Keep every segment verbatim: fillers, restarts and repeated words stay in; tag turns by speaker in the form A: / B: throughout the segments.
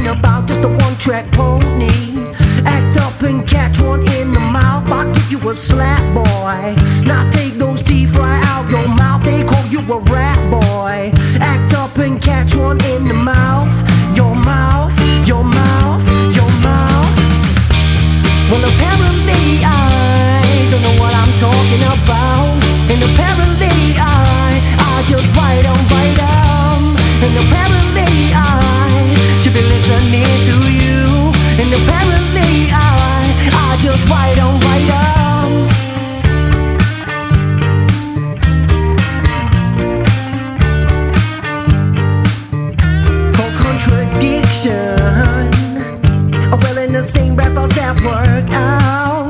A: talking about just a one-track pony. Act up and catch one in the mouth, I'll give you a slap, boy. Now take those teeth right out your mouth, they call you a rat, boy. Act up and catch one in the mouth, your mouth, your mouth, your mouth. Well, apparently I don't know what I'm talking about. And apparently I, I just write on, write on. And apparently I should be listening to you. And apparently I, I just write on, write on. For contradiction, well, in the same breath I'll that work out.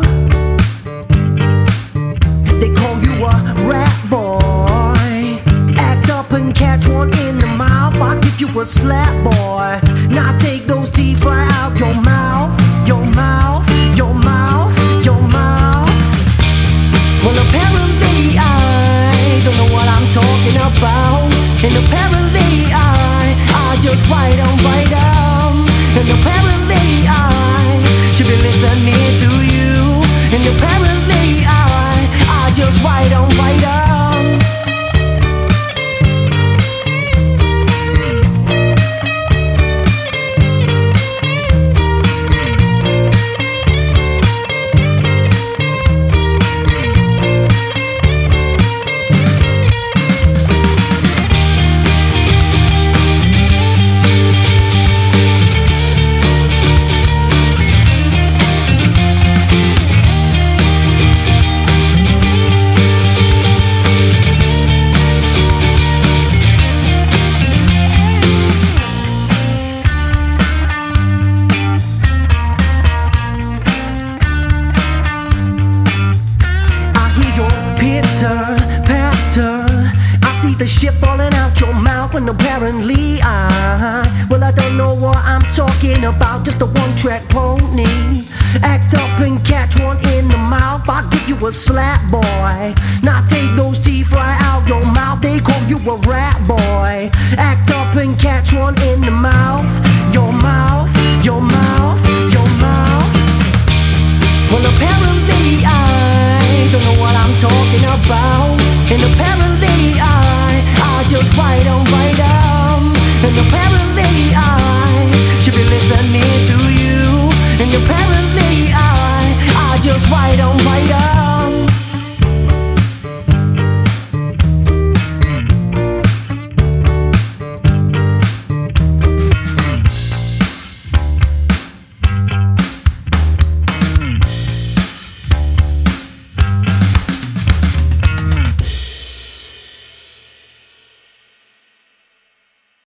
A: They call you a rat boy. Act up and catch one in the mouth, I'll give you a slap, boy. Now take those teeth right out your mouth, your mouth, your mouth, your mouth. Well, apparently I don't know what I'm talking about. And apparently I, I just write on, write on. And apparently I should be listening to you. And apparently I, I just write on, write on. I see the shit falling out your mouth, and apparently I, well, I don't know what I'm talking about, just a one-track pony. Act up and catch one in the mouth, I'll give you a slap, boy. Now take those teeth right out your mouth, they call you a rat, boy. Act up and catch one in the mouth, your mouth, your mouth, your mouth. Well, apparently I don't know what I'm talking about. And apparently I, I just write on, write on. And apparently I should be listening to you. And apparently I, I just write on, write on.